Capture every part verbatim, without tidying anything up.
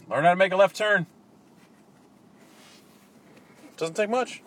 Learn how to make a left turn. Doesn't take much.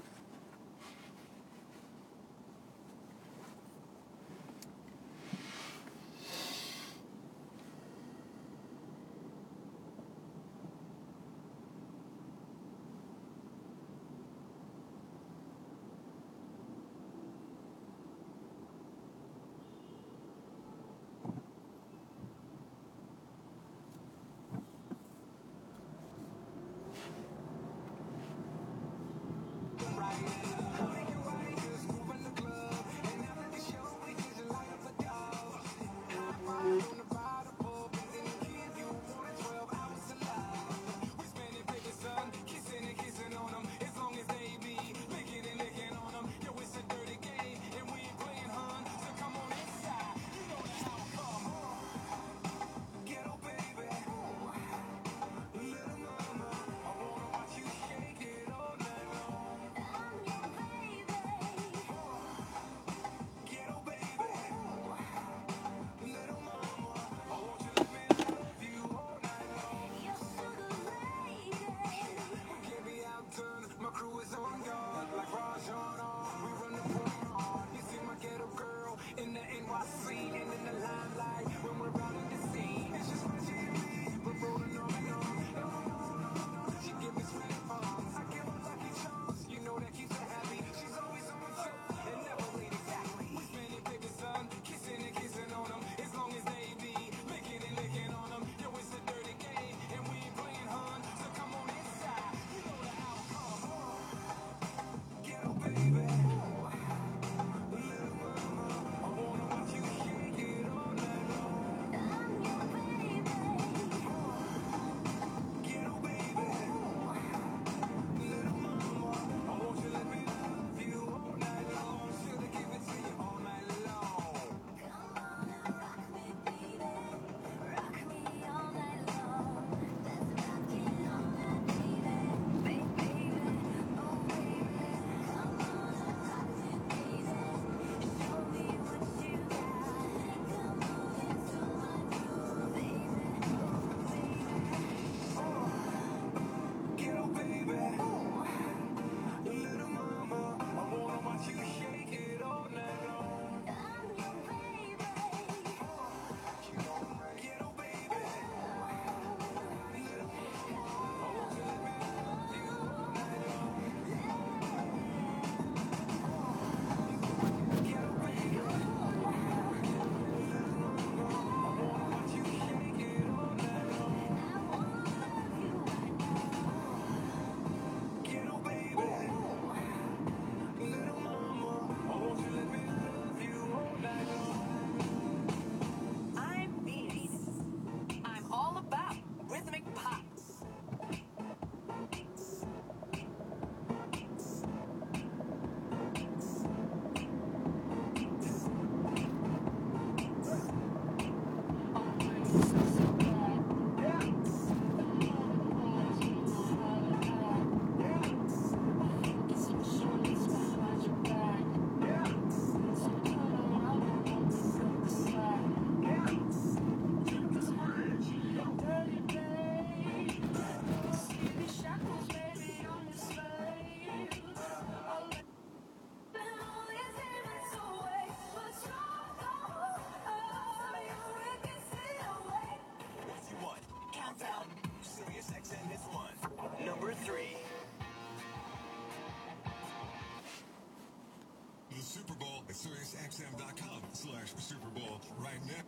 SiriusXM.com slash Super Bowl right now.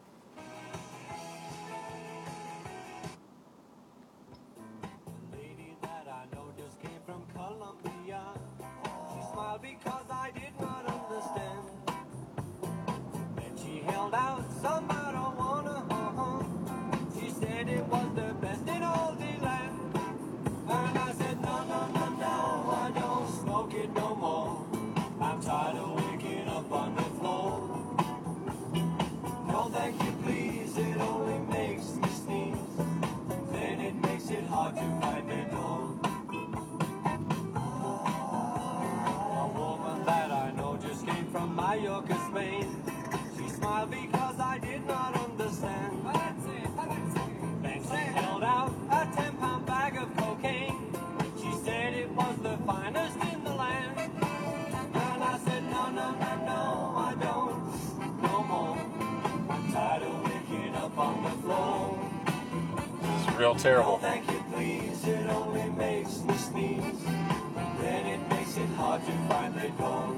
Lady that I know just came from Colombia. She smiled because I did not understand. Then she held out some marijuana. Uh-huh. She said it was the best in all the land. And I said, no, no, no, no, I don't smoke it no more. I'm tired of waking up on the floor. No, thank you, please, it only makes me sneeze. Then it makes it hard to find the door. A woman that I know just came from Mallorca, Spain. She smiled because I did not understand. Then she held out a ten real terrible. Thank you, please. It only makes me sneeze. Then it makes it hard to find the door.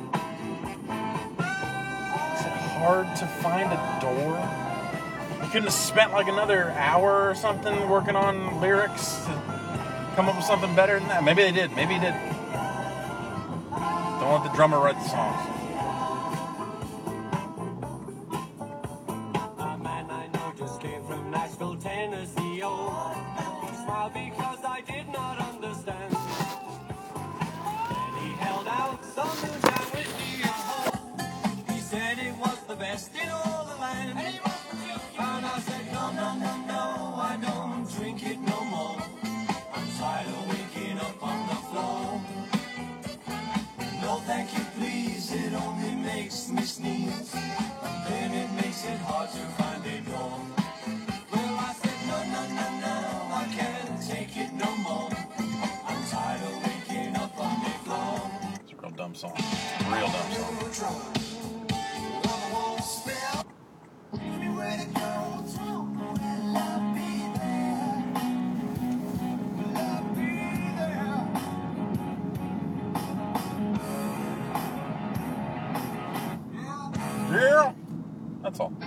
Is it hard to find a door? You couldn't have spent like another hour or something working on lyrics to come up with something better than that? Maybe they did. Maybe he did. Don't let the drummer write the songs. A man I know just came from Nashville, Tennessee. Oh, he smiled because I did not understand. Then he held out some moonshine with me. Oh, he said it was the best in all the land. And I said, no, no, no, no, I don't drink it no more. I'm tired of waking up on the floor. No, thank you, please, it only makes me sneeze. Then it makes it hard to find a door. Well, I said, no, no, no, no, I can't take it no more. I'm tired of waking up on the floor. It's a real dumb song. Real dumb song. Yeah. That's all.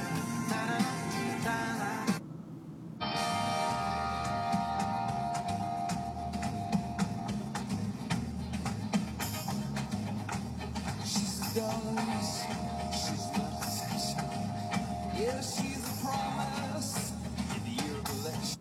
Yeah, she's a promise in the year of election.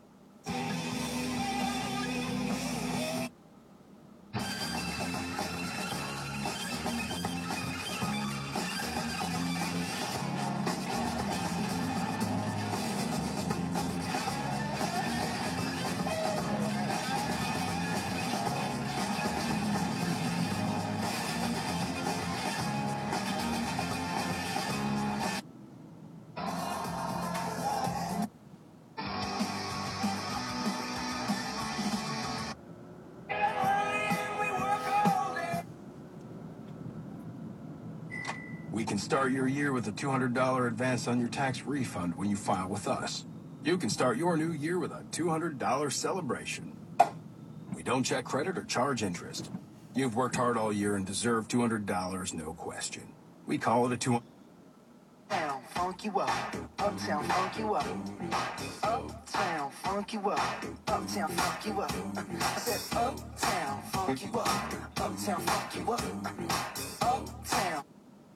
We can start your year with a two hundred dollars advance on your tax refund when you file with us. You can start your new year with a two hundred dollars celebration. We don't check credit or charge interest. You've worked hard all year and deserve two hundred dollars, no question. We call it a two hundred dollars. Uptown, funk you up. Uptown, funk you up. Uptown, funk you up. Uptown, funk you up. I said, uptown, funk you up. Uptown, funk you up. Uptown.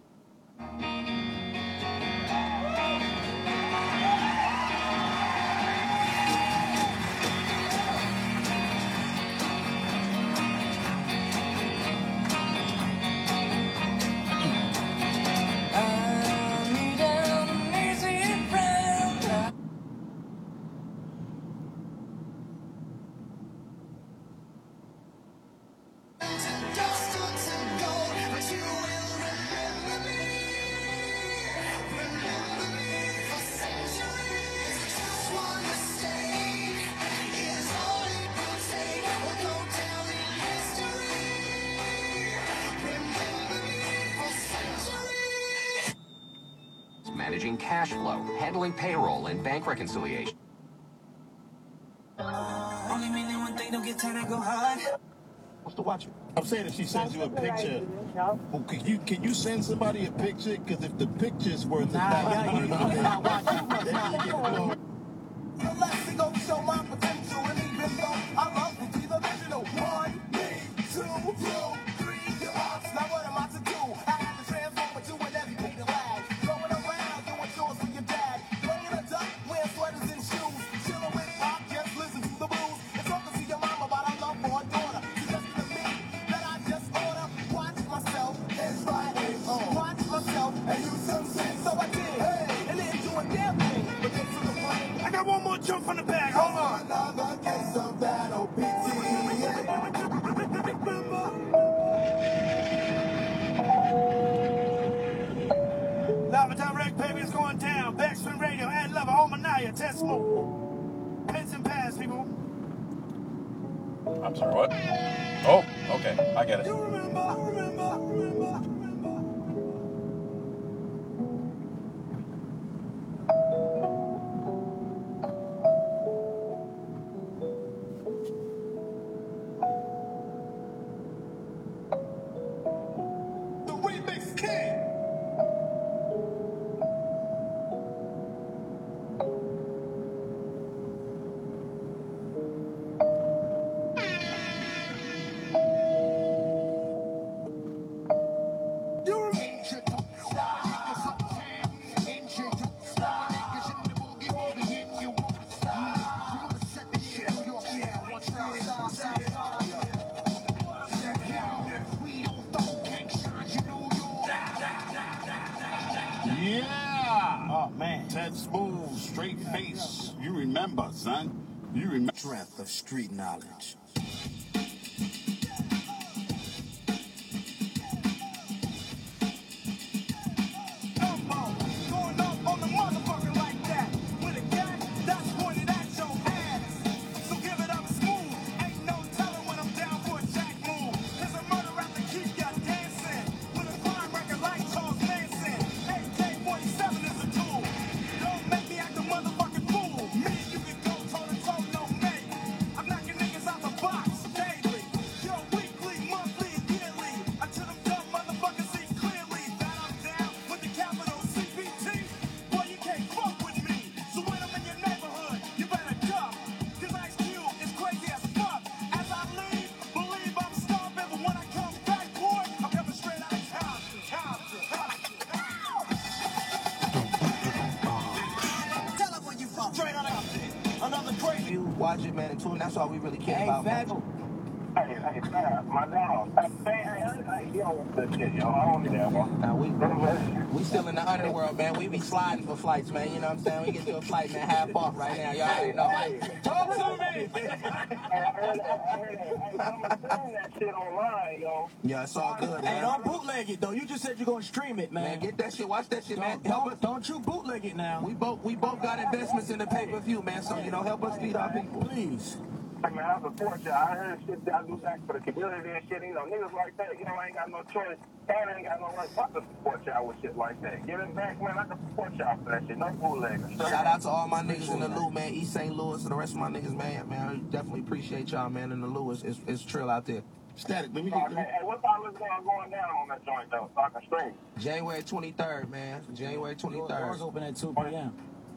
Managing cash flow, handling payroll, and bank reconciliation. Only meaning one thing, don't get tired, I go hard. What's to watch it? I'm saying if she sends you a picture, well, can you can you send somebody a picture? Because if the picture's worth a thousand, then you get blown. Let's go show my potential, and even though I love to be the original. One, two, two, three, your hearts. Now what am I to do? I have to transform into an educated lad. Going around doing chores for your dad. Playing a duck, wearing sweaters and shoes. Chilling with rock, just listen to the blues. And talking to your mama about our love for her daughter. Suggesting to me that I just oughta watch myself and try it. Watch myself and do some sense. So I did. Hey, and then do a damn thing. But then to the point. I got one more jump from the back. Hold on. Another case of that O P T. Live and direct, baby, is going down. Backspin Radio and Lover, Omanaya, Test Move. Pins and pads, people. I'm sorry, what? Oh, okay. I get it. You remember, remember, remember, remember. Yeah. Oh, man. Ted Smooth, straight face. You remember, son. You remember. Strength of street knowledge. Going up on the motherfucker like that. With a gat that's pointed at your ass. So give it up smooth. Ain't no telling when I'm down for a jack move. There's a murder out to keep ya dancing. With a crime record like Charles Manson. A K forty-seven is a tool. Don't make me act a motherfucking fool. Me, you can go toe to toe, no mate. I'm knocking niggas out the box daily. Yo, weekly, monthly, yearly. Until them dumb motherfuckers see clearly that I'm down with the capital C P T. Boy, you can't fuck with me. So when I'm in your neighborhood, you better duck. Cause Ice Cube is crazy as fuck. As I leave, believe I'm starving. But when I come back, boy, I'm coming straight out of Compton. Compton, Compton, Compton. Tell them where you from. Straight out of Compton. Another crazy. You watch it, man, and tune. That's all we really care about. Man. Hey, hey, man, my dog. Hey, hey, hey, you don't want this shit, yo. I don't need that one. Now we we still in the underworld, man. We be sliding for flights, man. You know what I'm saying? We get to a flight, man, half off right now. Y'all already know. Hey, Talk to me. hey, I heard that. I heard that. Hey, I'm saying that shit online, yo. Yeah, it's all good, Hey, man. don't bootleg it though. You just said you're gonna stream it, man. Man, get that shit. Watch that shit, man. Don't, Help don't, us. don't you bootleg it now. We both we both got investments in the pay-per-view, man. So you know, help us feed our people. Please. Hey, man, I support y'all. I heard shit y'all do back for the community and shit. You know, niggas like that, you know, I ain't got no choice. And I ain't got no right but to support y'all with shit like that. Give it back, man. I can support y'all for that shit. No bootlegging. Shout out to all my niggas in the Lou, man. East Saint Louis and the rest of my niggas, man. Man, I definitely appreciate y'all, man. In the Lou, it's, it's, it's trill out there. Static, let me Oh, get hey, hey, what time is going going down on that joint, though, so I can stream? January twenty-third, man. January twenty-third. Doors open at two p.m.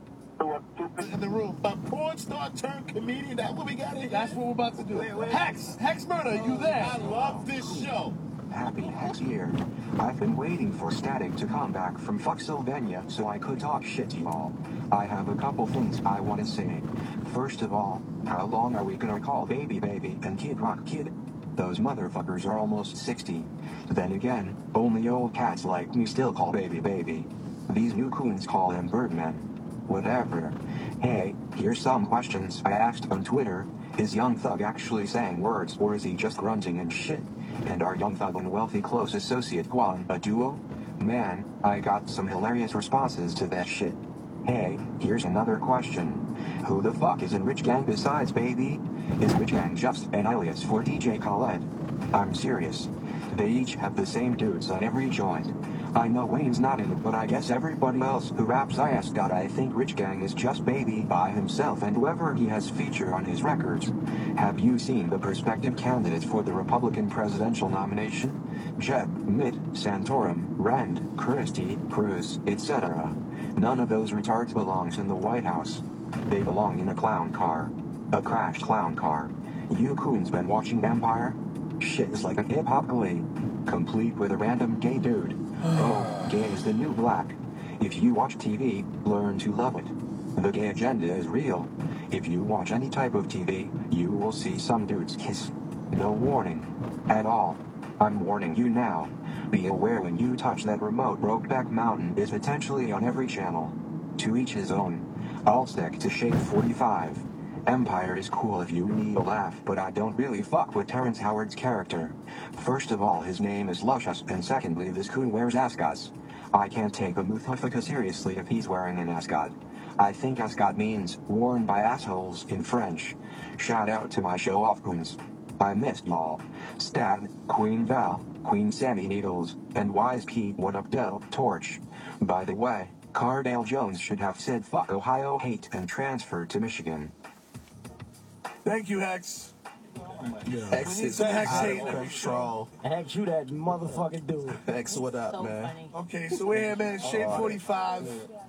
in the room. A porn star turned comedian. That's what we got in here. That's what we're about to do. Hex, Hex Murder, you there? I love this show. Happy Hex Year. I've been waiting for Static to come back from Fucksylvania so I could talk shit to y'all. I have a couple things I want to say. First of all, how long are we gonna call Baby Baby and Kid Rock Kid? Those motherfuckers are almost sixty. Then again, only old cats like me still call Baby Baby. These new coons call him Birdman. Whatever. Hey, here's some questions I asked on Twitter. Is Young Thug actually saying words or is he just grunting and shit? And are Young Thug and wealthy close associate Quan a duo? Man, I got some hilarious responses to that shit. Hey, here's another question. Who the fuck is in Rich Gang besides Baby? Is Rich Gang just an alias for D J Khaled? I'm serious. They each have the same dudes on every joint. I know Wayne's not in it, but I guess everybody else who raps I asked got I think Rich Gang is just Baby by himself and whoever he has featured on his records. Have you seen the prospective candidates for the Republican presidential nomination? Jeb, Mitt, Santorum, Rand, Christie, Cruz, et cetera. None of those retards belongs in the White House. They belong in a clown car. A crashed clown car. You coons been watching Empire? Shit is like a hip-hop glee. Complete with a random gay dude. Oh, gay is the new black. If you watch T V, learn to love it. The gay agenda is real. If you watch any type of T V, you will see some dudes kiss. No warning. At all. I'm warning you now. Be aware when you touch that remote. Brokeback Mountain is potentially on every channel. To each his own. I'll stick to Shade forty-five. Empire is cool if you need a laugh, but I don't really fuck with Terrence Howard's character. First of all, his name is Luscious, and secondly, this coon wears ascots. I can't take a Muthafaka seriously if he's wearing an ascot. I think ascot means worn by assholes in French. Shout out to my show-off coons. I missed y'all. Stab, Queen Val, Queen Sammy Needles, and Wise Pete what up Del Torch. By the way, Cardale Jones should have said fuck Ohio hate and transferred to Michigan. Thank you, Hex. Hex is Hex out hate of control. Hex, you that motherfucking dude. Hex, what up, So man? funny. Okay, so we're here, man. Shade forty-five.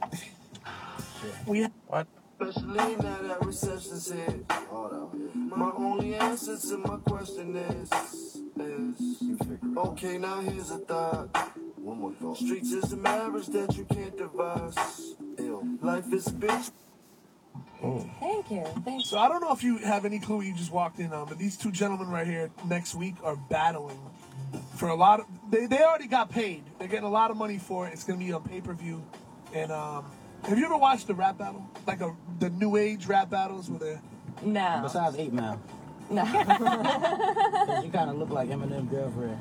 We What? Especially now that recession's hit. My only answer to my question is, is okay, now here's a thought. One more thought. Streets is a marriage that you can't divorce. Life is a bitch. Thank you. Thank So I don't know if you have any clue what you just walked in on, but these two gentlemen right here next week are battling for a lot of. They they already got paid. They're getting a lot of money for it. It's gonna be on pay per view. And um, have you ever watched the rap battle? Like a the new age rap battles where they're... No. Besides eight Mile. No. Because you kind of look like Eminem's girlfriend.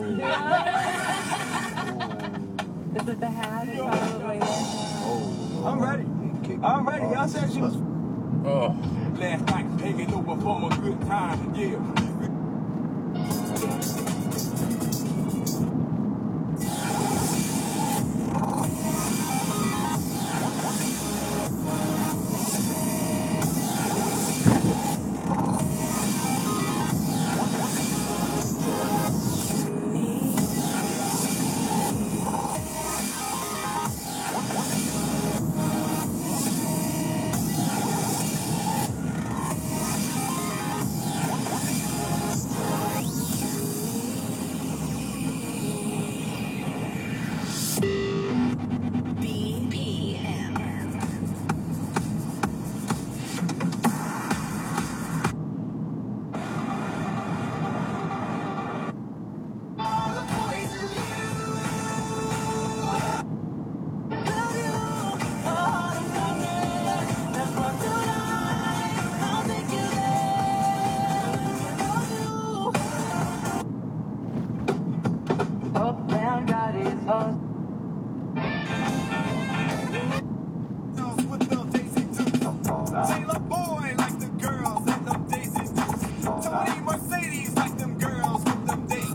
Is it the hat? It's probably Oh. I'm ready. I'm ready. Y'all said she was. Oh. Last night, taking over for a good time. Yeah. Taylor boy like the girls and them daisies. Tony Mercedes like them girls with them daisies.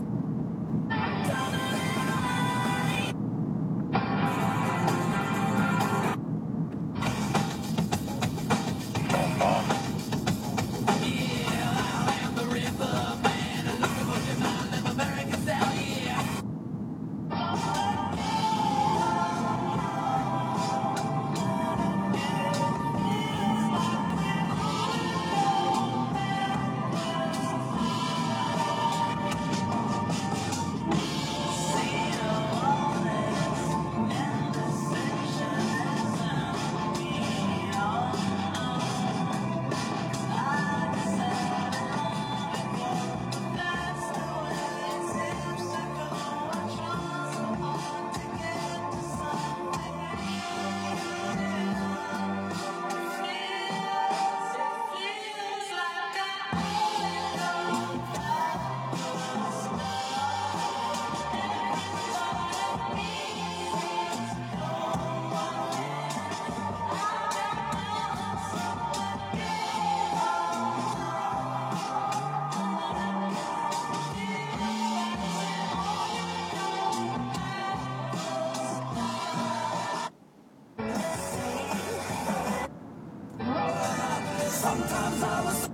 Sometimes I was.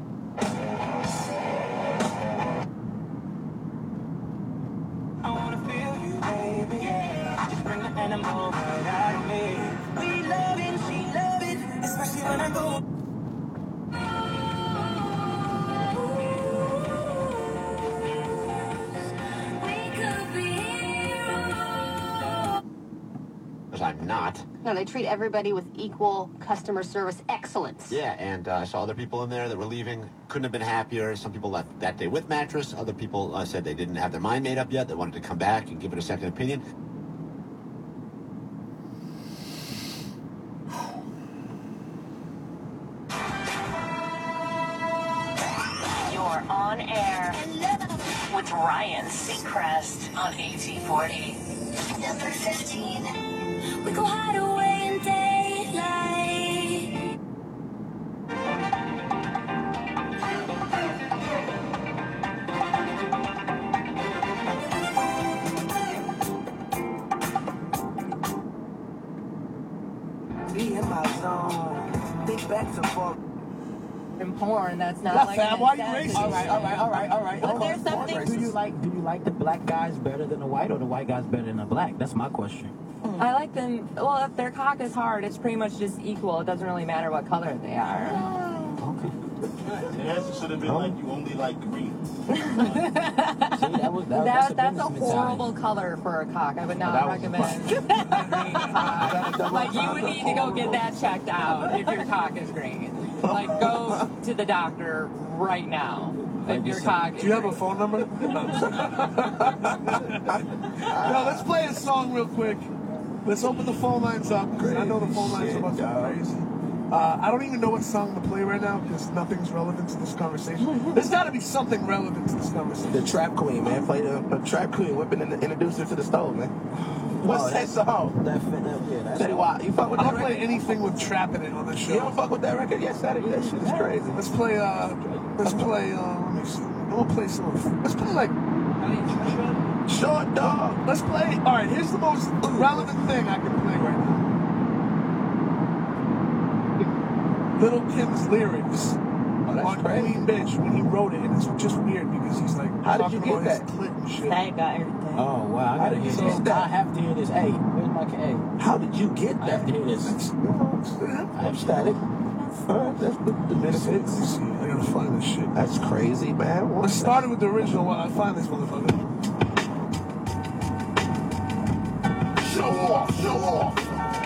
I wanna feel you, baby. Yeah. Just bring the animal right out of me. We love it, she love it, especially when I go. I'm not. No, they treat everybody with equal customer service excellence. Yeah, and uh, I saw other people in there that were leaving. Couldn't have been happier. Some people left that day with mattress. Other people uh, said they didn't have their mind made up yet. They wanted to come back and give it a second opinion. You're on air with Ryan Seacrest on A T forty. Number fifteen. We go hide away in daylight. Be in my zone. Think back to far. In porn, that's not That's like fam, an why you aesthetic. racist? All right, all right, all right, all right. But Hold there's on. something. Do you like do you like the black guys better than the white, or the white guys better than the black? That's my question. I like them. Well, if their cock is hard, it's pretty much just equal. It doesn't really matter what color they are. Okay. The answer should have been like you only like green. See, that was that, That, that's that's a a business horrible color for a cock. I would not That was- recommend a green cock. Like, you would need to go get that checked out if your cock is green. Like, go to the doctor right now if your cock is Do you have a green. phone number? No, let's play a song real quick. Let's open the phone lines up. 'Cause I know the phone lines are about to go crazy. Uh, I don't even know what song to play right now because nothing's relevant to this conversation. There's got to be something relevant to this conversation. The Trap Queen, man. Play the, the Trap Queen. Whipping and introduce her to the stove, man. What's Oh, that that's- song? That fit that, yeah, that's Tell you why. You fuck with I that don't play record? anything with trap in it on this show. You don't fuck with that record? Yes, that, that shit is crazy. Let's play, uh, let's play, uh, let me see. We'll play some of Let's play like, Short Dog. let's play, alright, here's the most relevant thing I can play right now. Little Kim's lyrics that's on crazy. Queen Bitch when he wrote it, and it's just weird because he's like, How did you talking get about that? his clit and shit. That got everything. Oh, wow. I How gotta did hear you this. get that? I have to hear this. Hey, where's my K? How did you get I have that? to hear this. I have static. Alright, that's the, the benefits. Let me see, I gotta find this shit. That's crazy, man. Let's What's start it with the original while I find this motherfucker. Show off, show off.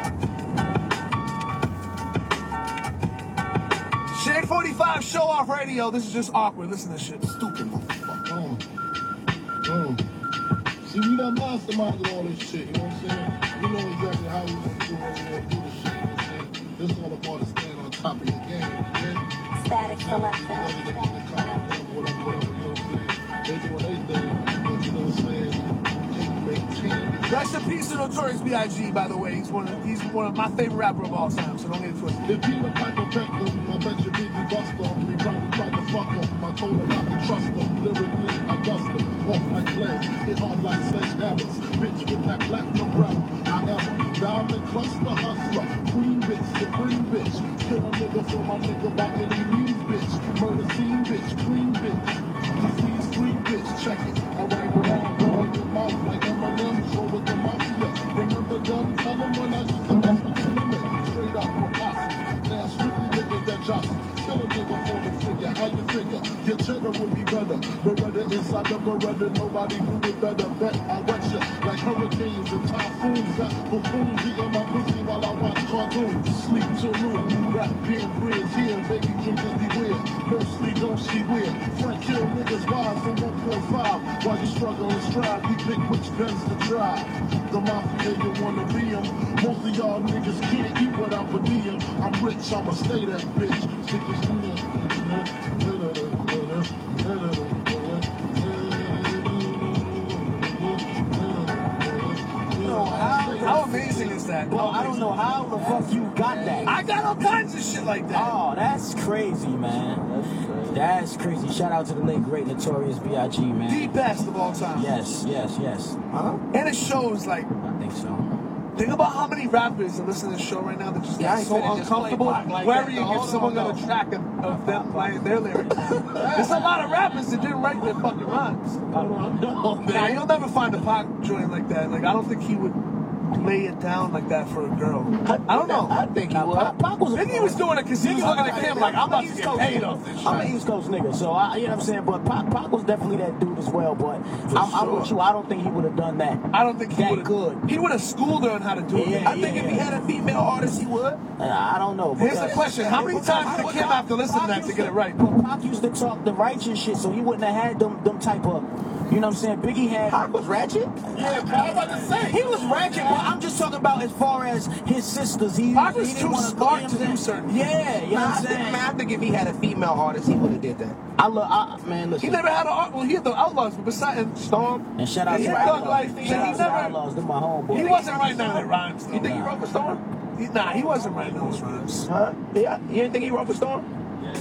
Shade forty-five Show Off Radio. This is just awkward. Listen to this shit. Stupid motherfucker. Um, um. See, we done masterminded all this shit, you know what I'm saying? We know exactly how we want to do what we want to do this shit, you know what I'm saying? This is all about to stand on top of your game, yeah? Static selector. Whatever, whatever, whatever, you know what I'm saying? They doing their thing, but you know what I'm saying? Can't maintain it. Rest in peace to Notorious B I G, by the way. He's one of he's one of my favorite rapper of all time, so don't get it twisted. If you look like a victim, I bet you beat me buster. We probably tried to fuck him. I told her not to trust him. Lyrically, I dust him. Off like legs, hit hard like sledgehammers. Bitch with that platinum breath. I am a diamond cluster hustler. Queen bitch, supreme bitch. Kill a nigga for my nigga by any means, bitch. Murder scene, bitch. Queen bitch. Disease free bitch. Check it. I rang around, go in your mouth like Eminem. Show with the mafia. Remember them? Tell them when I used to mess with the limit. Straight up from posse. Now strictly niggas that jostle. Kill a nigga for the figure. How you figure? Your cheddar would be better. Beretta inside the Beretta. Nobody knew it better. Bet I wet you like hurricanes and typhoons. Got buffoons eating my pussy while I watch cartoons. Sleep till noon. Rap being bridge here. Baby drinkers beware. Mostly don't see weird. Frank kill niggas wives for one point five. While you struggle and strive, we pick which guns to try. The mafia, you wanna be them. Most of y'all niggas can't eat without per diem. I'm rich, I'ma stay that bitch. Stick this in How amazing is that? Well, I don't know how the fuck you got that. I got all kinds of shit like that. Oh, that's crazy, man. That's crazy. Shout out to the late great Notorious B I G, man. The best of all time. Yes, yes, yes. Huh? And it shows like I think so. think about how many rappers are listening to this show right now that just Yeah, I get ain't so finna just play uncomfortable Pac like worrying that, though. if someone Hold got on, a track of, of them playing their lyrics. There's a lot of rappers that didn't write their fucking rhymes. No, Nah, man. you'll never find a Pac joint like that. Like I don't think he would lay it down like that for a girl. I don't know. I think he Now, would. Pac, Pac was a Maybe he was doing it because he was looking at him like, I'm about to get paid off this shit. I'm an East Coast nigga, so I, you know what I'm saying. But Pac, Pac was definitely that dude as well. But I'm, I'm sure. with you. I don't think he would have done that. I don't think he that would good. have. He would have schooled her on how to do it. Yeah, I think if he had a female artist, he would. Uh, I don't know. Here's the because- question: how many times did Kim have to listen to that to get it right? But Pac used to talk the righteous shit, so he wouldn't have had them them type of. You know what I'm saying? Biggie had. Pac was ratchet. Yeah, I was about to say he was ratchet, but I'm just talking about as far as his sisters. He, Pac he was didn't too wanna smart go, to do certain. Yeah, you know Nah, what I I'm think, saying? man, I think if he had a female artist, he would have did that. I love, I, man. Listen. He never had an art. Well, he had the Outlaws, but besides Storm. And shout out He to had the Thug Life. Outlaws. He Shout out to the never- Outlaws. They're my homeboy. he wasn't writing none of their rhymes. Though. You think he wrote for Storm? He, nah, he wasn't writing those rhymes. Huh? Yeah. You didn't think he wrote for Storm?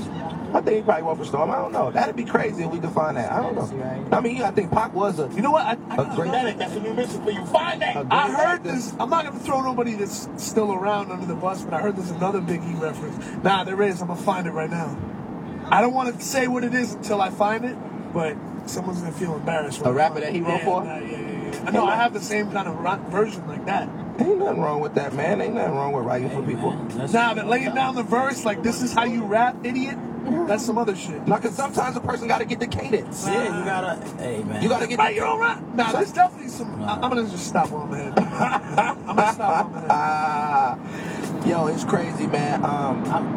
I think he probably wrote for Storm. I don't know. That'd be crazy if we could find that. I don't know. I mean, I think Pac was a. You know what? I, I A great. that's when you miss it. You find that. I heard this. I'm not gonna throw nobody that's still around under the bus, but I heard there's another Biggie reference. Nah, there is. I'm gonna find it right now. I don't want to say what it is until I find it, but someone's gonna feel embarrassed. A rapper that he wrote yeah, for? Nah, yeah, yeah, yeah. I know. I have the same kind of ro- version like that. Ain't nothing wrong with that, man. Ain't nothing wrong with writing for people. Nah, but laying down the verse like this is how you rap, idiot. That's some other shit. Now, because sometimes a person got to get the cadence. Yeah, you gotta. Hey, man. You got to get Write your own rap. Nah, there's definitely some. I, I'm gonna just stop on my head. I'm gonna stop on my head. Ah, yo, it's crazy, man. Um,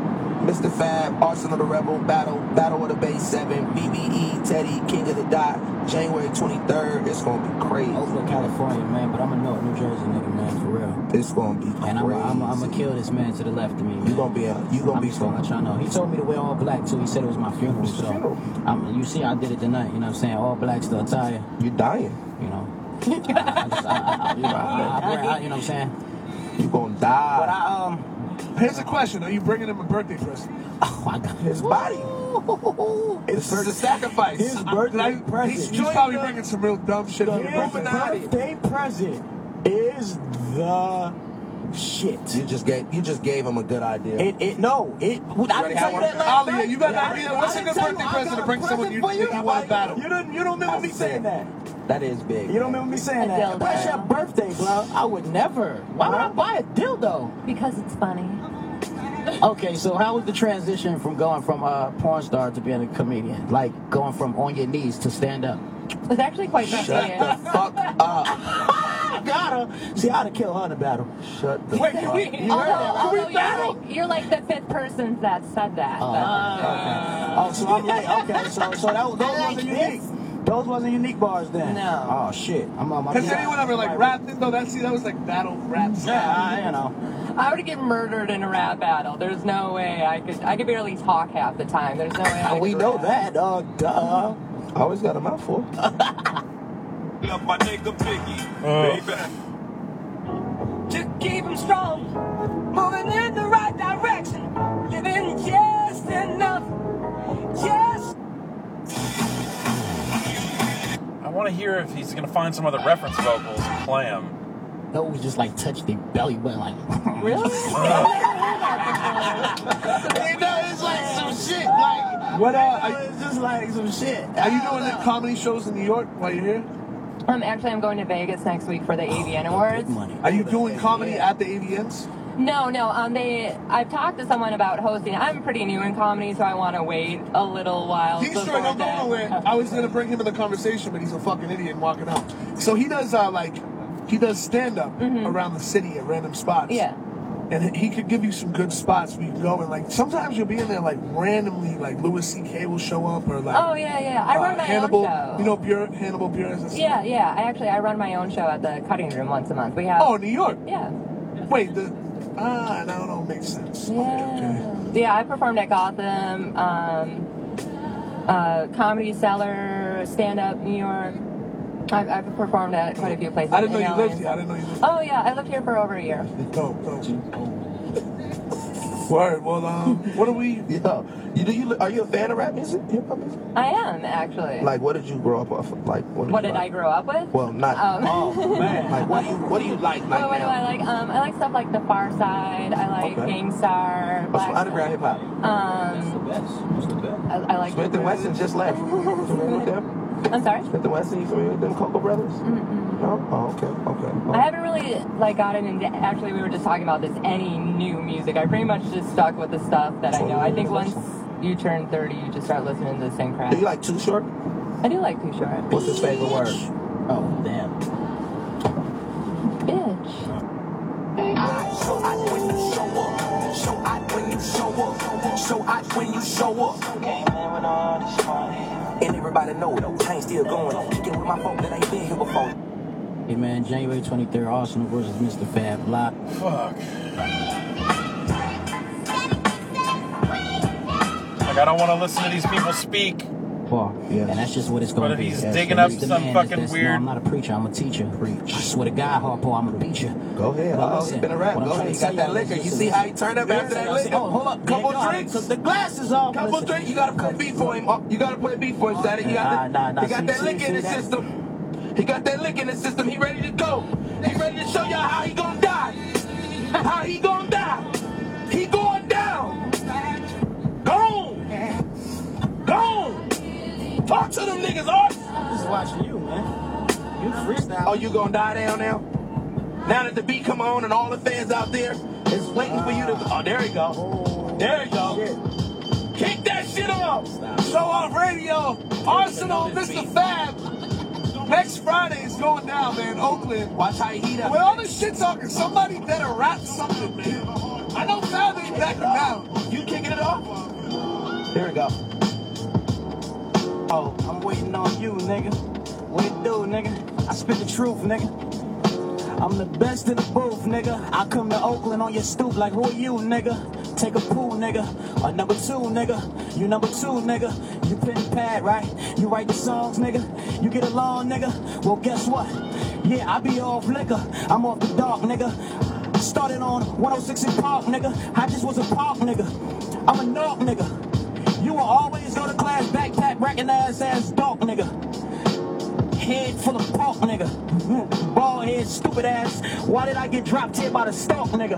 Mister Fab, Arsenal the Rebel, Battle, Battle of the Bay seven, B B E, Teddy, King of the Dot, January twenty-third. It's gonna be crazy. Oakland, California, man, but I'm a North New Jersey nigga, man, for real. It's gonna be crazy. And I'm I'm I'm gonna kill this man to the left of me, man. You gonna be a, you gonna I'm be just gonna let y'all know. He told me to wear all black too. He said it was my funeral. It's the so funeral. I'm, you see, I did it tonight. You know what I'm saying? All black's the attire. You dying? You know. I just, I, I, I, you know, I, I, wear- I, you know what I'm saying? You gonna die. But I um. Here's a question: are you bringing him a birthday present? Oh, I got his body. It's a sacrifice. His birthday I- present. He's, he's probably bringing some real dumb shit on your His birthday. birthday present is the shit. You just gave you just gave him a good idea. It it no it. I didn't tell you that last Ollie, night. you got an I idea? didn't- What's I a didn't good tell you, birthday I present got to a bring someone present you for think you want to battle? You don't you don't remember me saying that. That is big. You don't remember me saying A that. dildo. When's your birthday, bro? I would never. Why would I buy a dildo? Because it's funny. Okay, so how was the transition from going from a porn star to being a comedian? Like going from on your knees to stand up? It's actually quite Shut mysterious. the fuck up. Got her. See, I'd have killed her in a battle. Shut the Wait, fuck can we? up. You heard Although, that, right? although you're, like, you're like the fifth person that said that. Oh, but- okay. Oh, so I'm late. Okay, so so that was, those I like wasn't this. unique. Those wasn't unique bars then. No. Oh shit. I'm on my. Has anyone ever like rapped it though? That's see, that was like battle rap. Yeah, I, you know. I would get murdered in a rap battle. There's no way I could. I could barely talk half the time. There's no way. I We could know rap. that, dog. Duh. I always got a mouthful. Love my nigga Biggie, baby. Just keep 'em strong, moving in the right direction, living just enough, just. I want to hear if he's going to find some other reference vocals and play them. That was just like touch the belly button, like. Really? You know, it's like some shit. Like What, uh, you know, it's just like some shit. Are you doing the comedy shows in New York while you're here? Um, actually, I'm going to Vegas next week for the A V N Awards. Money. Are you doing comedy at the A V Ns? No, no. Um, they. I've talked to someone about hosting. I'm pretty new in comedy, so I want to wait a little while. He's before sure don't go that. nowhere. I was gonna bring him in the conversation, but he's a fucking idiot and walking out. So he does uh, like he does stand up around the city at random spots. Yeah. And he could give you some good spots where you can go and like sometimes you'll be in there like randomly like Louis C K will show up or like Oh yeah, yeah. I run uh, my Hannibal. own show. You know Bure, Hannibal Buress. Yeah, yeah. I actually I run my own show at the Cutting Room once a month. We have. Oh, New York. Yeah. Wait, the ah, no, no, makes sense. Yeah. Okay, Yeah, I performed at Gotham, um, uh, Comedy Cellar, Stand Up New York. I've, I've performed at quite a few places. I didn't know in you L A lived and here. I stuff. didn't know you lived Oh yeah, I lived here for over a year. Dope, dope. Word. Well, um, what are we? Yo, you do you are you a fan of rap music, hip hop music? I am actually. Like, what did you grow up off of? Like, what did, What you did I like? grow up with? Well, not. Um, oh man, like what do you what do you like? Like Oh, what do now? I like? Um, I like stuff like The Far Side. I like Okay. Gangstar. What's Black underground hip hop? Um, What's the best? I, I like. Smith and Wesson just left. You familiar with them? I'm sorry. Smith and Wesson, you familiar with them Cocoa Brothers? No. Oh, okay, okay. Oh. I haven't really like gotten into. Actually, we were just talking about this. Any new music? I pretty much just stuck with the stuff that I know. I think once you turn thirty, you just start listening to the same crap. Do you like Too Short? I do like Too Short. What's his favorite word? Oh damn. Bitch. So I when you show up, so I when you show up, so I when you show up. And everybody know though, I ain't still going. Kicking with my folk that ain't been here before. Hey man, January twenty-third, Arsenal versus Mister Fab Block. Fuck. Like, I don't want to listen to these people speak. Fuck. Yeah. And that's just what it's going But to be. if he's That's digging the- up the some man fucking that's- no, weird- I'm not a preacher. I'm a teacher. Preach. I swear to God, Harpo, I'm gonna beat you. Go ahead. But Oh, listen, he been a rap. what I'm Go trying ahead. to He got tell that y'all liquor. is You listen, see how he turned up after that liquor? Oh, hold up. Couple There you go. drinks. So the glasses off. Couple Listen. drinks. You gotta play beat for him. Oh, you gotta play beat for him, Static. He got Nah, that. nah, nah. He got See, that see, liquor in see his that? system. He got that liquor in his system. He ready to go. He ready to show y'all how he gonna die. How he gonna die. He going down. Gone. Gone. Talk to them niggas, Art. I'm just watching you, man. You freestyle. Oh, you gonna die down now? Now that the beat come on and all the fans out there is waiting for you to. Oh, there you go. There you go. Kick that shit off. Show off radio. Arsenal, Mister Fab. Next Friday is going down, man. Oakland. Watch how he heat up. With all this shit talking, somebody better rap something, man. I know Fab ain't back now. You kicking it off? Here we go. Oh, I'm waiting on you, nigga. What it do, nigga? I spit the truth, nigga. I'm the best in the booth, nigga. I come to Oakland on your stoop like, who are you, nigga? Take a pool, nigga. Or number two, nigga. You number two, nigga. You pen and pad, right? You write the songs, nigga. You get along, nigga. Well, guess what? Yeah, I be off liquor. I'm off the dark, nigga. Started on one oh six in Park, nigga. I just was a park, nigga. I'm a narc, nigga. You will always go to class, backpack, racking ass, ass, dog, nigga. Head full of pork, nigga. Bald head, stupid ass. Why did I get dropped here by the stalk, nigga?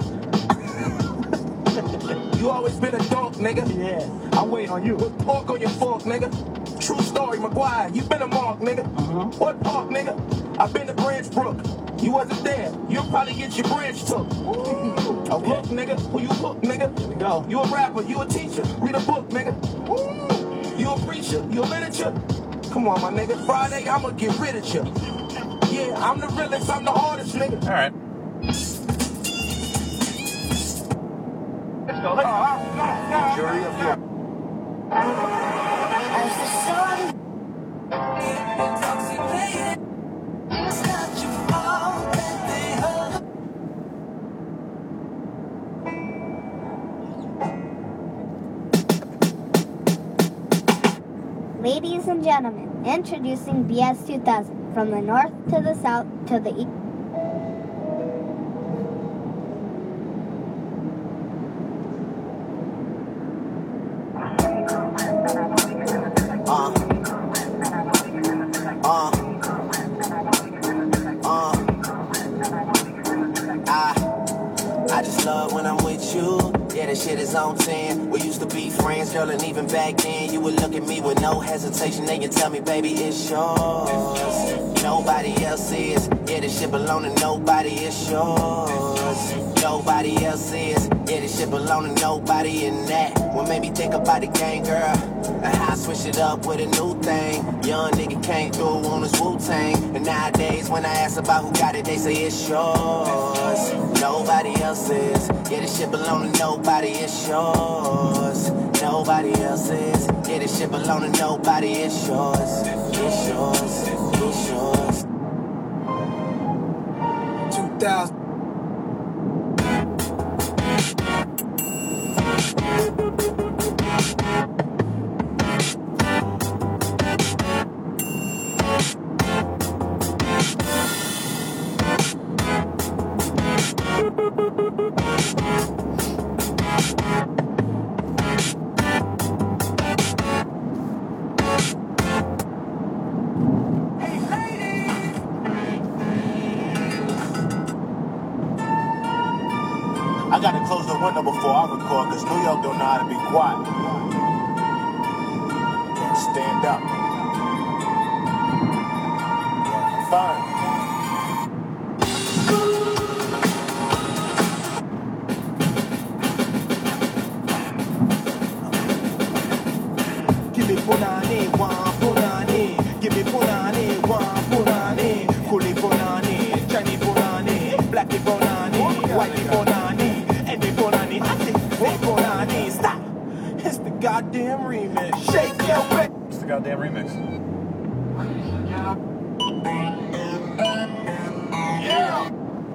You always been a dog, nigga. Yeah, I'm waiting on you. With pork on your fork, nigga. True story, McGuire. You been a mark, nigga. Uh-huh. What park, nigga? I been to Branch Brook. You wasn't there. You'll probably get your branch took. Okay. Look, nigga. Who you look, nigga? Here we go. You a rapper. You a teacher. Read a book, nigga. You a preacher. You a literature. Come on, my nigga. Friday, I'ma get rid of you. Yeah, I'm the realest. I'm the hardest, nigga. All right. Let's go. Let's go. Jury of your... Ladies and gentlemen, introducing B S two thousand. From the north to the south to the east. Uh. Uh. Uh. I, I just love when I'm with you. Yeah, the shit is on ten. We used to be friends, girl, and even back then you would look at me with no hesitation. Then you tell me, baby, it's yours. Nobody else is. Yeah, this shit belong to nobody, it's yours. Nobody else is. Yeah, this shit belong to nobody, and that what made me think about the game, girl. And how I switch it up with a new thing. Young nigga came through on his Wu-Tang. And nowadays when I ask about who got it, they say it's yours. Nobody else is. Yeah, this shit belong to nobody, it's yours. Nobody else is. Yeah, this shit belong to nobody, it's yours. It's yours. It's yours. two thousand. I gotta close the window before I record, cause New York don't know how to be quiet. Yeah, stand up. Yeah, fine. Give me punani, one punani. Give me punani, one punani. Kuli punani, Chinese punani, black punani, white punani, and the punani. I say, say punani. Stop. It's the goddamn remix. Shake your back. It's the goddamn remix. Yeah.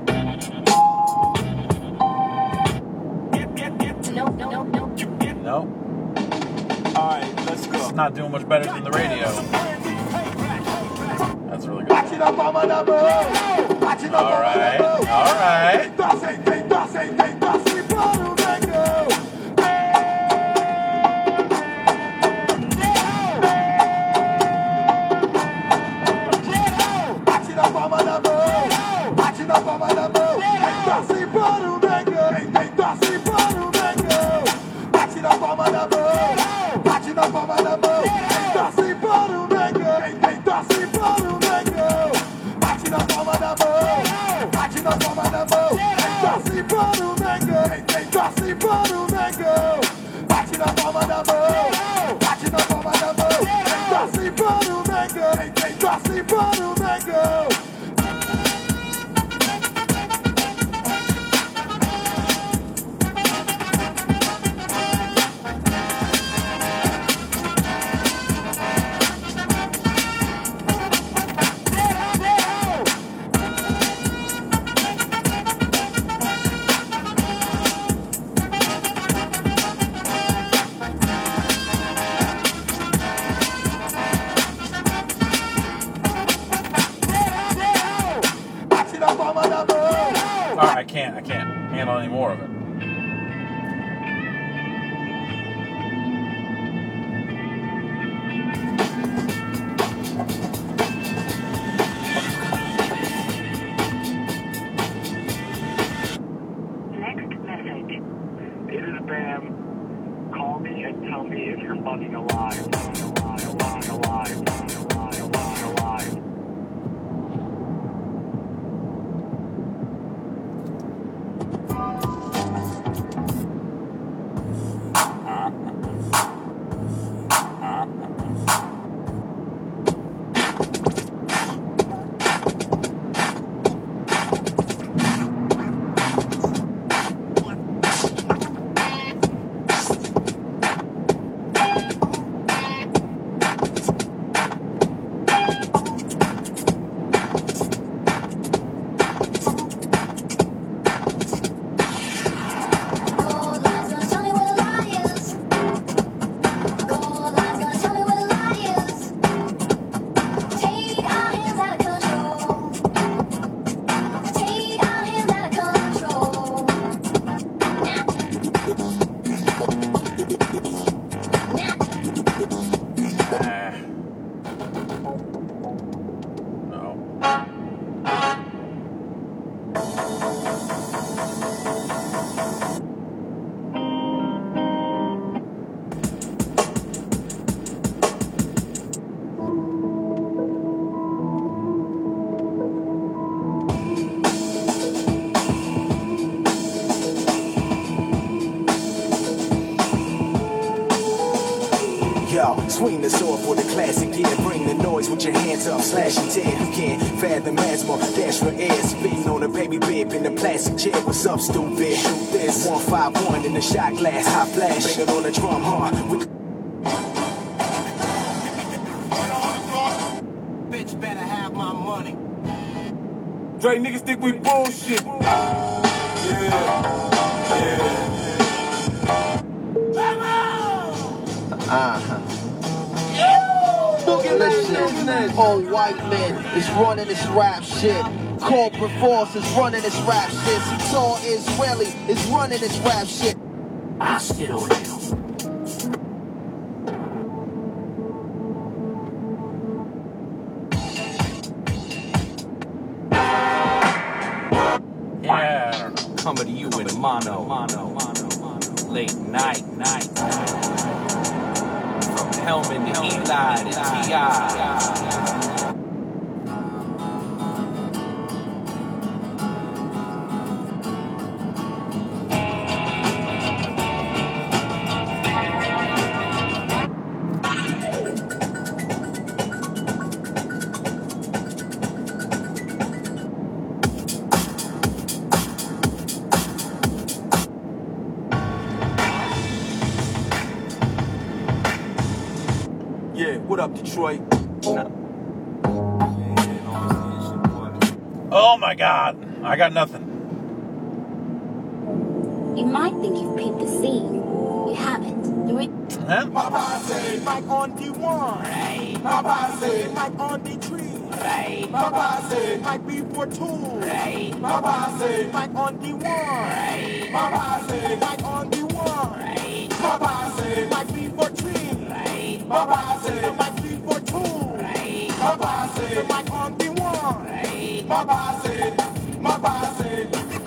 No, no, no, no. No. Alright, let's go. It's not doing much better than the radio. That's really good. Watch it up on my number. Watch it up All on my right. number. All right. Tem doce, tem doce, tem doce para o negão. Bate na palma da mão. Bate na palma da mão. Tem doce para o negão. Tem doce para o negão. Bate na palma da mão. Bate na palma da mão. Tem doce para o negão. Tem doce para o negão. Bate na palma da mão. Bate na palma da mão. Tem doce para o negão. Tem doce para o negão. Bate na palma da mão. Bate na palma da mão. Tem doce para o negão. Tem doce para o negão. can't. I can't handle any more of it. It is Bam. Call me and tell me if you're fucking alive. Alive, alive, alive, alive, alive, alive. Yo, swing the sword for the classic, yeah. Bring the noise with your hands up, slash and tear. You can't fathom asthma, dash for air. Spitting on a baby bib in the plastic chair. What's up, stupid? Shoot this, one five one in the shot glass, high flash. Bang it on the drum, huh? With Bitch better have my money. Dre, niggas think we bullshit. Yeah, yeah. Uh-huh. Listen, all white men is running this rap shit. Corporate force is running this rap shit. Saw Israeli is running this rap shit. I still do. Yeah, I don't know. Coming to you with mono, mono, mono, mono. Late night, night, night. From Hellman to Eli to T I Yeah, what up, Detroit? Oh my God, I got nothing. You might think you've peeped the scene. You haven't. You re- Huh? Papa say Mike on D one. Right. Papa say Mike on D three. Right. Papa say Mike B four two. Right. Papa say Mike on D one. Right. Papa say Mike on D one. Right. Papa say Mike B four three. Right. Papa say Mike B four two. Right. Papa say Mike on D one. Right. Papa say Papa say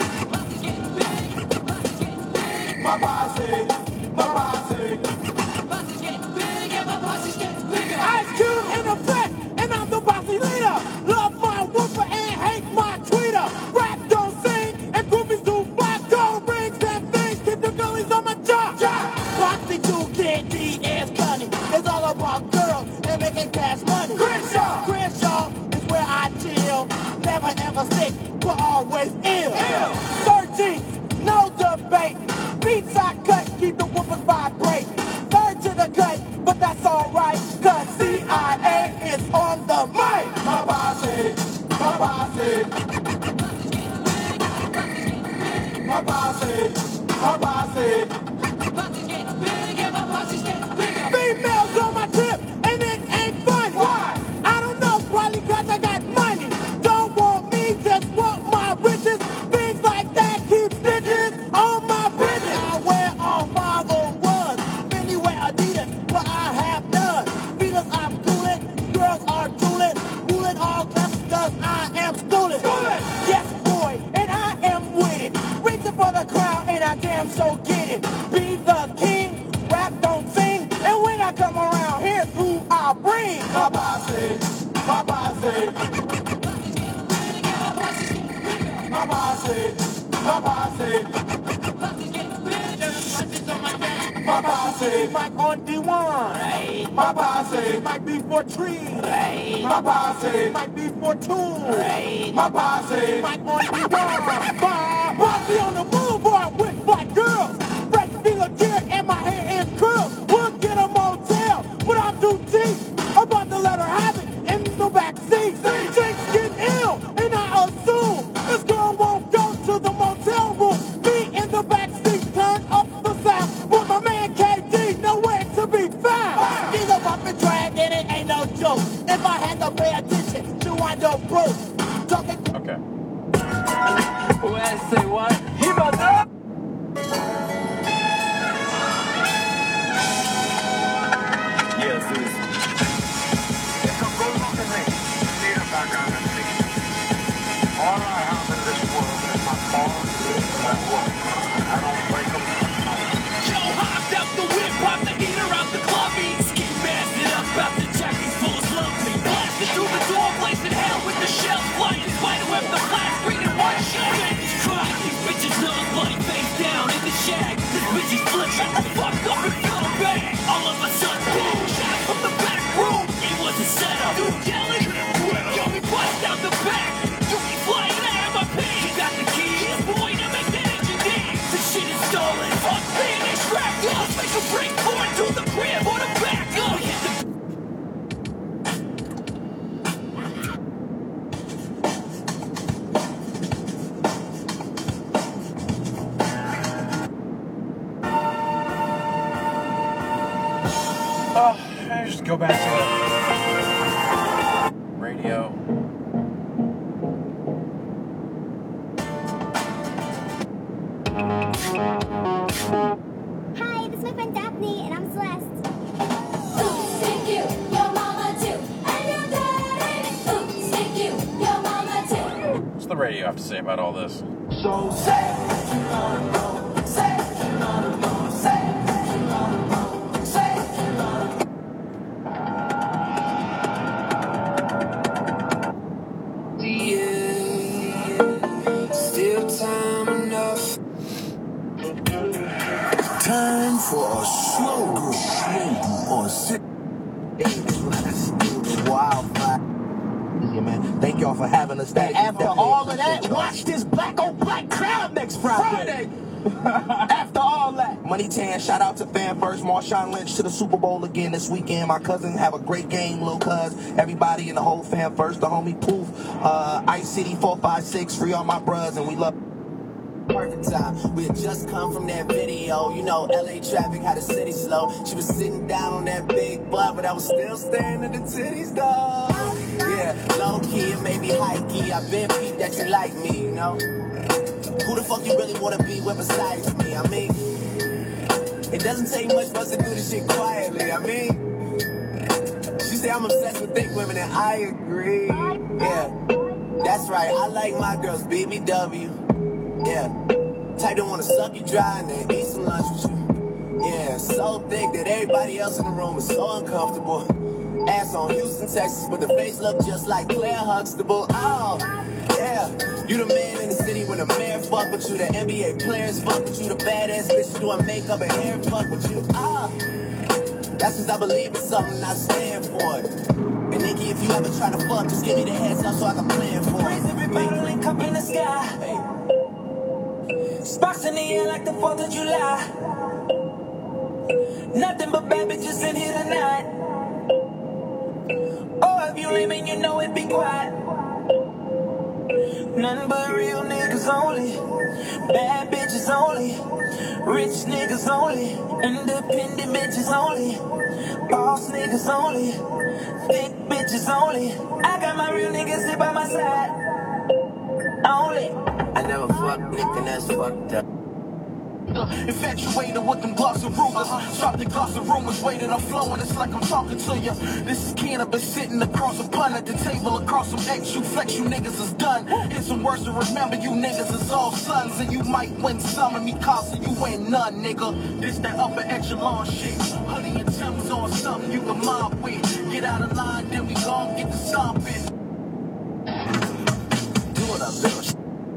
Papa say Papa say Ice Cube in the back, and I'm the bossy leader. Love my whooper and hate my tweeter. Rap don't sing, and groupies do black gold rings and things. Keep the gullies on my jaw. Boxy do get D ass funny. It's all about girls and making cash money. Crenshaw, Crenshaw is where I chill. Never ever sick, but always ill. Ill. thirteen, no debate. Beats I cut, keep the whoopers vibrate. Third to the cut, but that's alright, cause C I A is on the mic. My boss said, my boss said, my boss said, my boss said, females on my tip, and it ain't fun. Why? I don't know, probably cause I got money. Don't want me, just want my riches. Things like that cause I am stolen. Yes, boy, and I am with it. Reaching for the crowd, and I damn so get it. Be the king, rap don't sing. And when I come around, here's who I bring. My posse, my posse. My posse, my posse. My posse, Mike on D one. My posse, might be for trees. My posse, might be for tools. My posse, Mike on D one. My posse on the boulevard with black girls. Fresh feel of gear and my hair is curls. We'll get a motel, but I'm too deep. About to let her have it in the back seat. Chicks get ill, and I assume this girl won't go to the motel room. Me in the back seat, turn up the sound. But my man K D nowhere to be found. He's a bump and drag, and it ain't no joke. If I had to pay attention, to wind up broke. Talking. Okay. Well, say what? He about to. Yes, it's. All I have in this world is my balls and my work. I don't break them. Joe hopped out the whip, popped the heater out the club, eat ski masked it up, out the jackies full of slumpy. Blasted through the door, blazing hell with the shells flying. Spider web the flash, green and white shit. Bitches cry, these bitches nose bloody face down in the shack. This bitch is flip, shut the fuck up and fill her bag. All of a sudden, boom, shot from the back room. It was a setup. Dude yelling, yo, we bust out the back. You be flying out of my pants. You got the keys, boy, to make that engine dance. This shit is stolen. Fuck being extracted. Let's make a break for it to the crib or the back up. We hit the Oh, I just go back to the radio. Hi, this is my friend Daphne, and I'm Celeste. Ooh, thank you, your mama too, and your daddy. Ooh, thank you, your mama too. What's the radio have to say about all this? So say what you wanna know. Say what you wanna know. Say what you wanna know. Say what you wanna know. Yeah, still time enough. Time for a slow girl. Slow on six. Wildfire. Yeah, man. Thank y'all for having us. That after all of that, watch this black on black crowd next Friday. After all that. Money Tan, shout out to Fan First, Marshawn Lynch to the Super Bowl again this weekend. My cousin have a great game, Lil Cuz. Everybody in the whole Fan First, the homie Poof, uh, Ice City four five six, free all my bros, and we love. Perfect time. We had just come from that video. You know, L A traffic had the city slow. She was sitting down on that big butt, but I was still staring at the titties, though. Yeah, low key and maybe high key. I been peeped that you like me, you know. Who the fuck you really wanna be with besides me? I mean, it doesn't take much for us to do this shit quietly. I mean, she say I'm obsessed with thick women, and I agree. Yeah, that's right. I like my girls B B W. Yeah, type don't wanna suck you dry and then eat some lunch with you. Yeah, so thick that everybody else in the room is so uncomfortable. Ass on Houston, Texas, but the face look just like Claire Huxtable. Oh, yeah, you the man in the city when the mayor fuck with you, the N B A players fuck with you, the badass bitches doing makeup and hair fuck with you. Ah, that's cause I believe in something, I stand for it. And Nikki, if you ever try to fuck, just give me the heads up so I can plan for it. Raise everybody link up in the sky. Hey. Sparks in the air like the fourth of July. Nothing but bad bitches in here tonight. Oh, if you lame and you know it, be quiet. Nothing but real niggas only. Bad bitches only. Rich niggas only. Independent bitches only. Boss niggas only. Thick bitches only. I got my real niggas here by my side. Only. I never fucked Nick and that's fucked up. Ruger. Infatuated with them gloss and Rugers. Drop the gloss and rumors, waiting on flowing. It's like I'm talking to you. This is cannabis sitting across a pun at the table across some X. You flex, you niggas is done. Here's some words to remember, you niggas is all sons. And you might win some of me costing you win none, nigga. This that upper echelon shit. Honey and Tim's on something you can mob with. Get out of line, then we gon' get the stomping. Do what I bitch.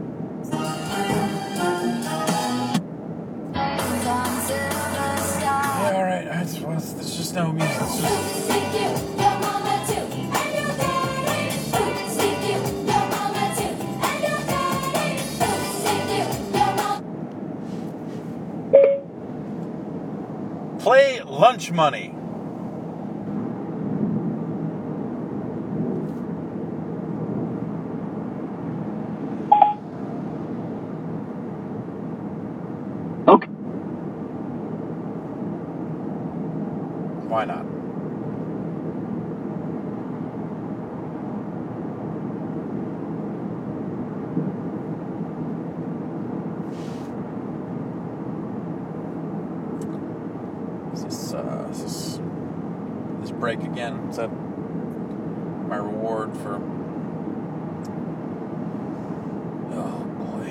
Yeah, all right. It's, well, it's, it's just no music. It's just... Play Lunch Money. Okay. Why not? Is this, uh, is this, this break again? Is that my reward for... Oh, boy.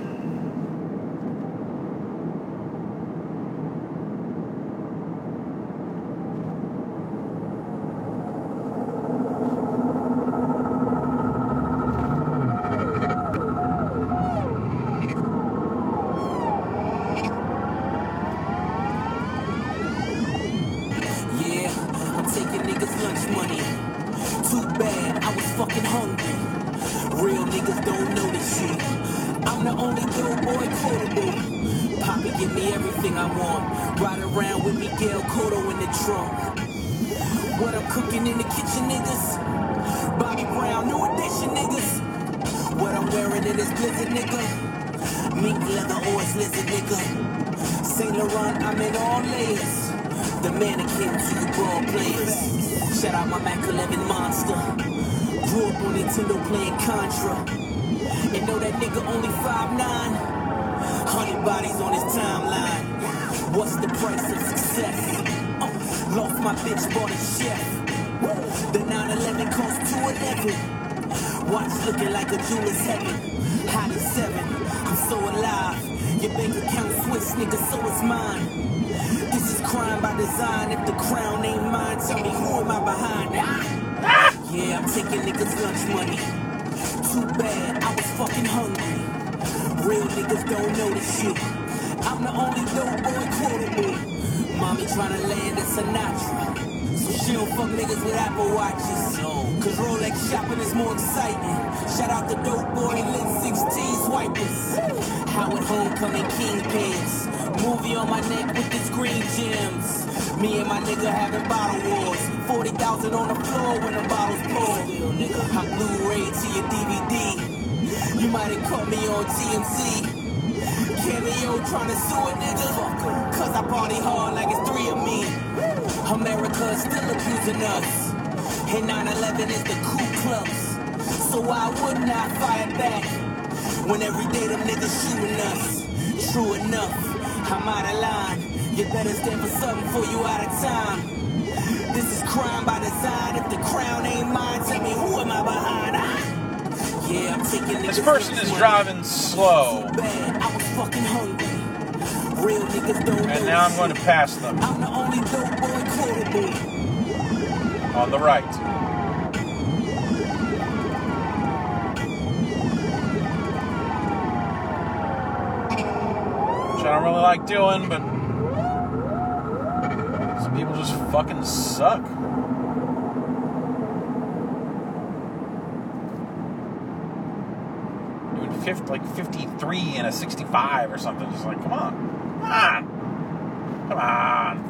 What I'm cooking in the kitchen, niggas. Bobby Brown, new edition, niggas. What I'm wearing in this blizzard, nigga. Mink leather or it's lizard, nigga. Saint Laurent, I'm in all layers. The mannequin to you ball players. Shout out my Mac eleven monster. Grew up on Nintendo playing Contra. And know that nigga only five nine. Hundred bodies on his timeline. What's the price of success? Lost my bitch, bought a chef. The nine eleven cost two eleven. Watch looking like a jeweler's heaven. Hot as seven, I'm so alive. Your bank account Swiss, nigga, so is mine. This is crime by design. If the crown ain't mine, tell me who am I behind? Yeah, I'm taking niggas lunch money. Too bad, I was fucking hungry. Real niggas don't know this shit. I'm the only dope boy quotable. Mommy tryna land a Sinatra. So she don't fuck niggas with Apple Watches. Cause Rolex shopping is more exciting. Shout out the dope boy, lit sixteen swipers. Howard Homecoming Kingpins. Movie on my neck with the green gems. Me and my nigga having bottle wars. forty thousand on the floor when the bottles pour. I Blu-ray to your D V D. You might have caught me on T M Z. Cameo tryna sue a nigga. Cause I party hard like it's three of me. America is still abusing us. And nine eleven is the Ku Klux. So why wouldn't I fire back? When every day them niggas shooting us. True enough, I'm out of line. You better stand for something before you out of time. This is crime by design. If the crown ain't mine, tell me who am I behind? Ah! Yeah, I'm taking this person is driving slow. Bad, I was fucking hungry. Real niggas don't and now I'm going to pass them. I'm the only dope boy quotable. On the right. Which I don't really like doing, but some people just fucking suck. Like fifty-three and a sixty-five or something. Just like, come on. Come on. Come on.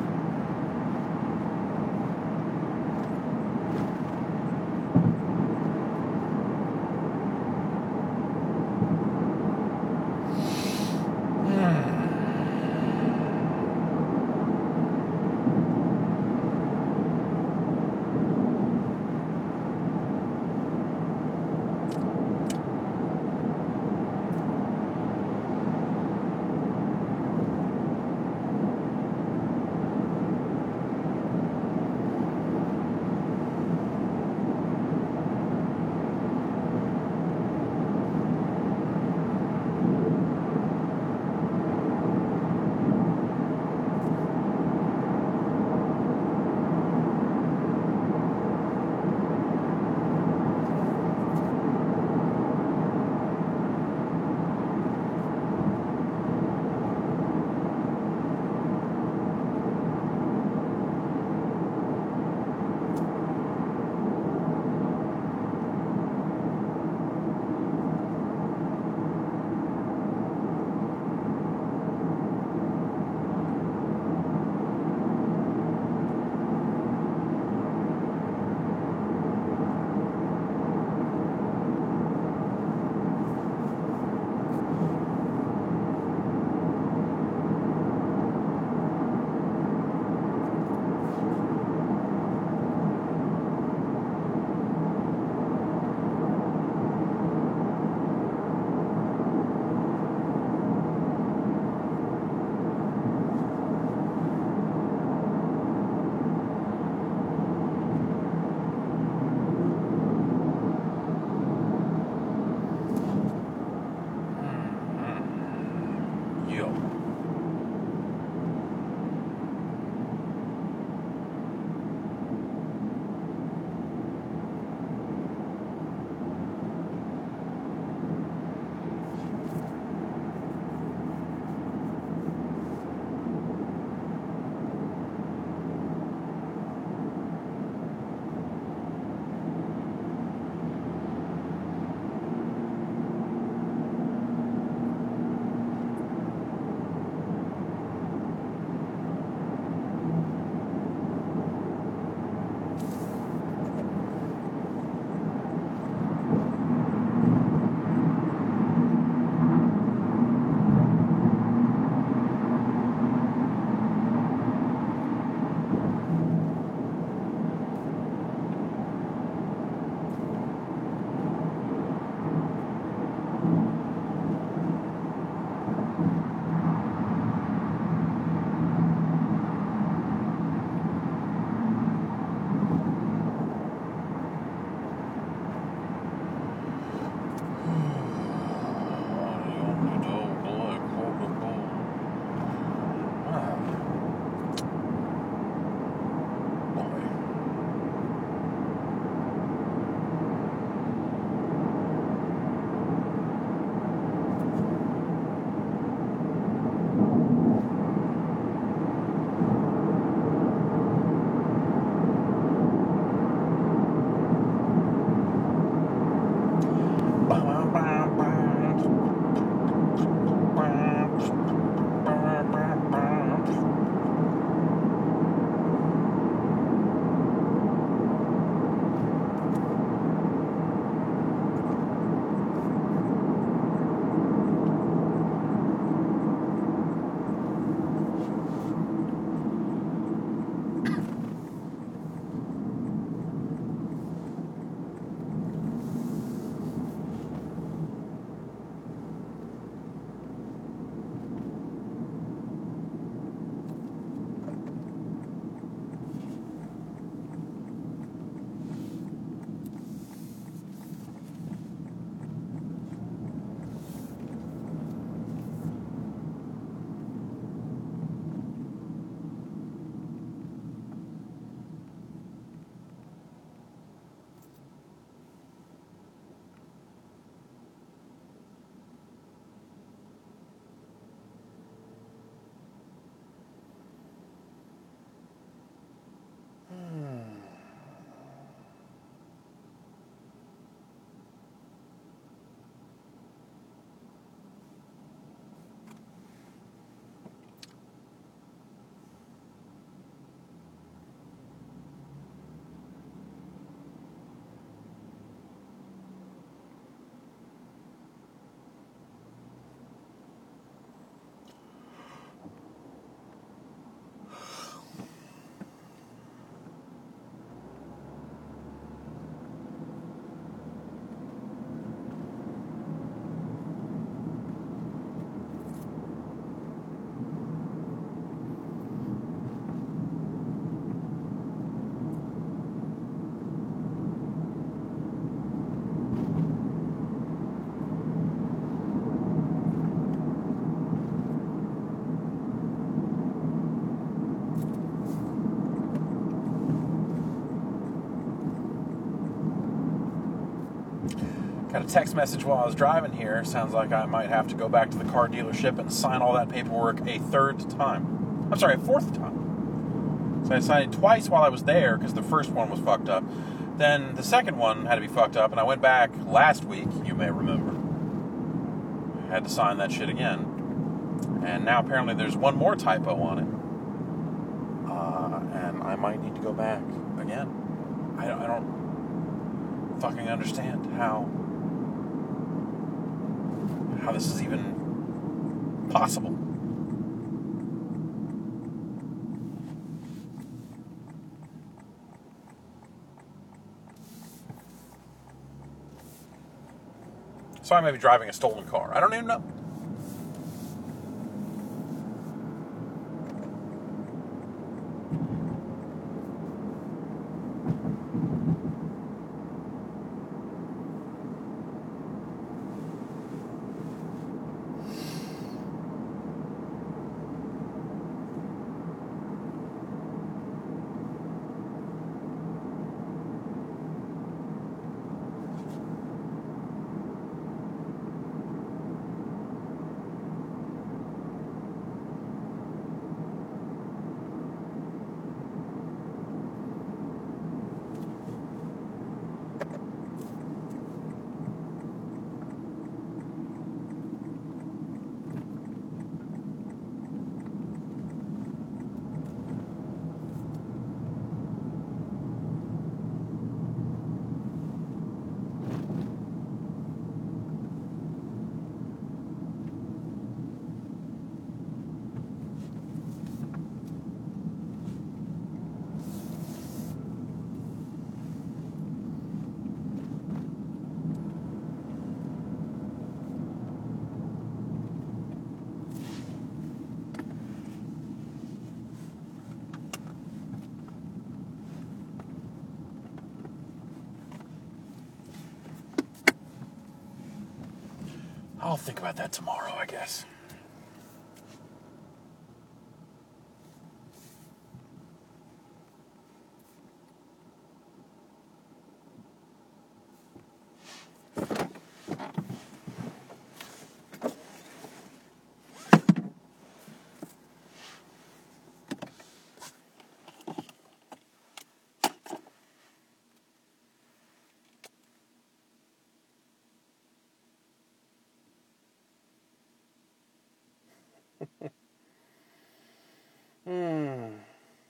Got a text message while I was driving here. Sounds like I might have to go back to the car dealership and sign all that paperwork a third time. I'm sorry, a fourth time. So I signed it twice while I was there because the first one was fucked up. Then the second one had to be fucked up, and I went back last week, you may remember. I had to sign that shit again. And now apparently there's one more typo on it. Uh, and I might need to go back again. I don't, I don't fucking understand how how this is even possible. So I may be driving a stolen car. I don't even know. I'll think about that tomorrow, I guess. Hmm.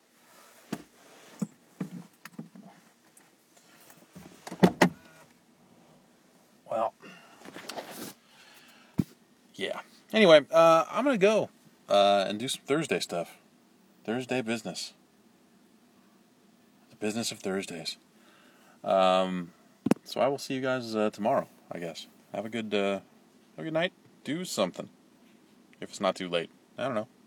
Well, yeah. Anyway, uh, I'm gonna go uh, and do some Thursday stuff. Thursday business. The business of Thursdays. Um, so I will see you guys uh, tomorrow, I guess. Have a good, uh, have a good night. Do something. If it's not too late. I don't know.